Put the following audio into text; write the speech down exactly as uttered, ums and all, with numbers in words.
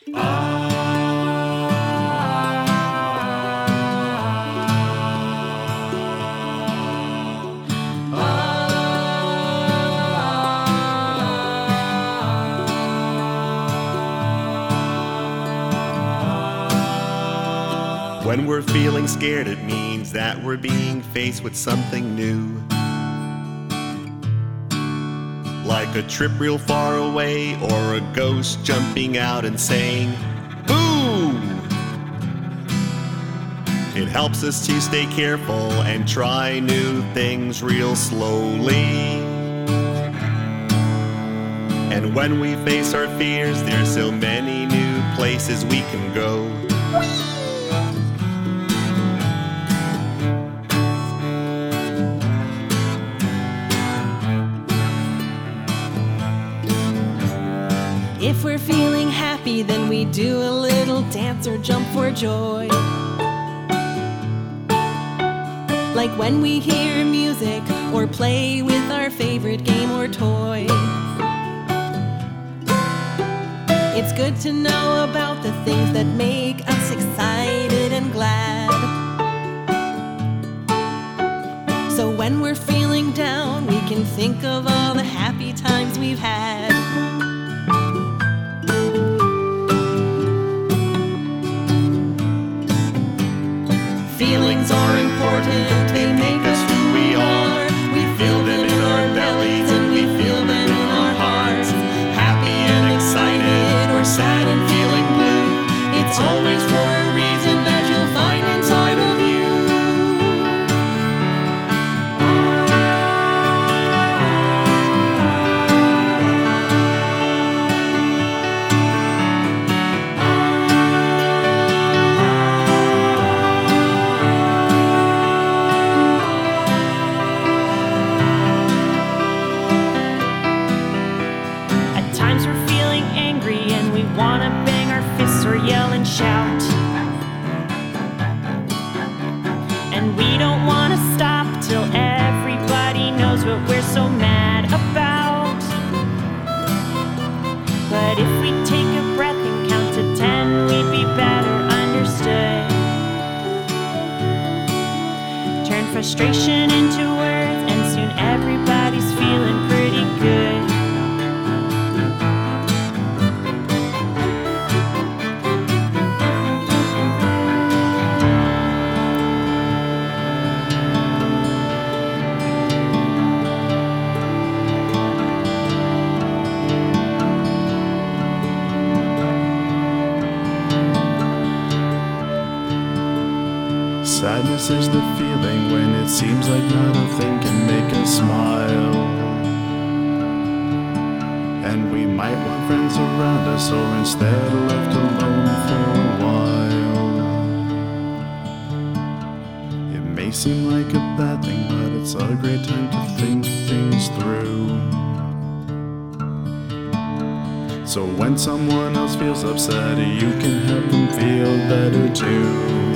When we're feeling scared, it means that we're being faced with something new. Like a trip real far away, or a ghost jumping out and saying, "Boo!" It helps us to stay careful and try new things real slowly. And when we face our fears, there's so many new places we can go. If we're feeling happy, then we do a little dance or jump for joy. Like when we hear music or play with our favorite game or toy. It's good to know about the things that make us excited and glad. So when we're feeling down, we can think of all the happy times we've had. Feelings are important, they make us who we are. We feel them in our bellies and we feel them in our hearts. Happy and excited or sad and feeling blue. It's always for a reason that you'll find inside of you. Wanna bang our fists or yell and shout. And we don't wanna stop till everybody knows what we're so mad about. But if we take a breath and count to ten, we'd be better understood. Turn frustration into words and soon everybody's feeling pretty good. Sadness is the feeling when it seems like not a thing can make us smile. And we might want friends around us, or instead left alone for a while. It may seem like a bad thing, but it's a great time to think things through. So when someone else feels upset, you can help them feel better too.